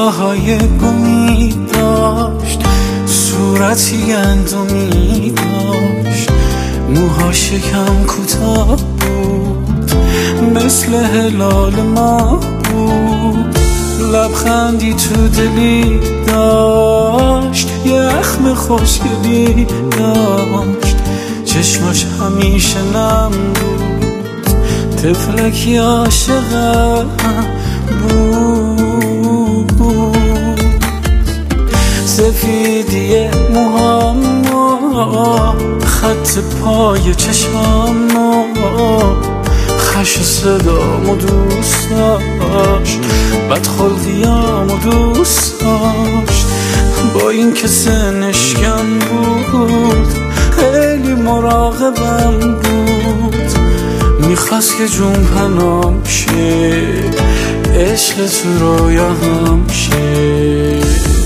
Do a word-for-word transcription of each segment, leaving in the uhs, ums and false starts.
پاهای گمی داشت، صورتی گندمی داشت، موهاش کم کوتاه بود، مثل هلال ما بود. لبخندی تو دلی داشت، یه اخم خوشگلی داشت، چشماش همیشه نم بود، طفلکی عاشقم بود. سفیدی موهام، خط پای چشمام، خش صدامو دوست داشت، بدخلقیامو دوست داشت. با این که سنش کم بود، خیلی مراقبم بود، میخواست که جون پنام شه، عشق تو رویاهم شه.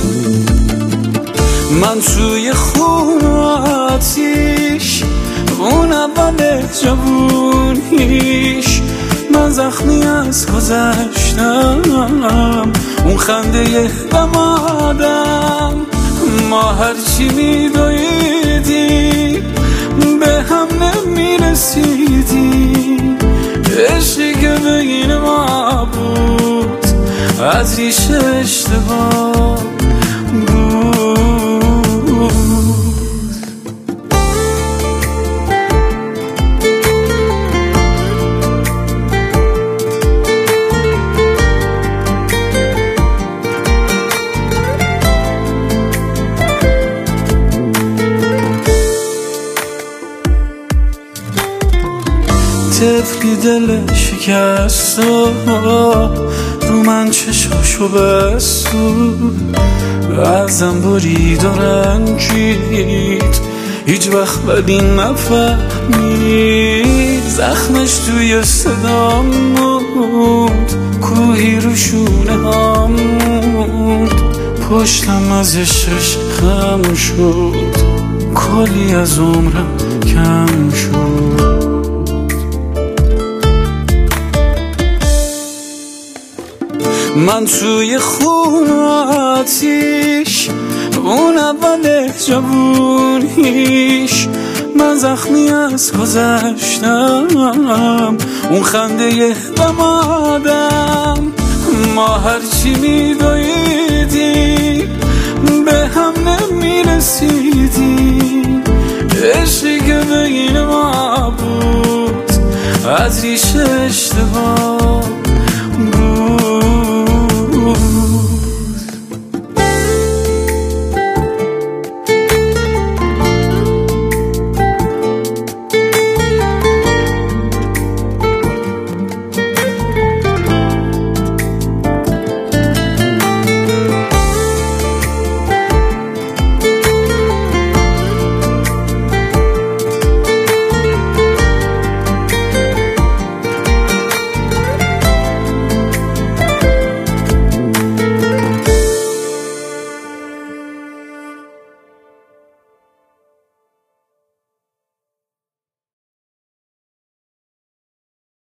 من توی خون آتیش، اون اول جوونیش، من زخمی از گذشتم، اون خنده دمادم. ما هرچی میدویدیم به هم نمیرسیدیم، عشقی که بین ما بود از ریشه اشتباه بود. طفلی دل شکست رو من چشاشو بست، ازم برید و رنجید، هیچ وقت ولی نفهمید. زخمش توی صدام بود، کوهی رو شونه هم بود، پشتم از عشقش خم شد، کلی از عمرم کم شد. من توی خون آتیش، اون اول جوونیش، من زخمی از گذشتم، اون خنده دمادم. ما هرچی میدویدیم به هم نمیرسیدیم، عشقی که بین ما بود از ریشه اشتباه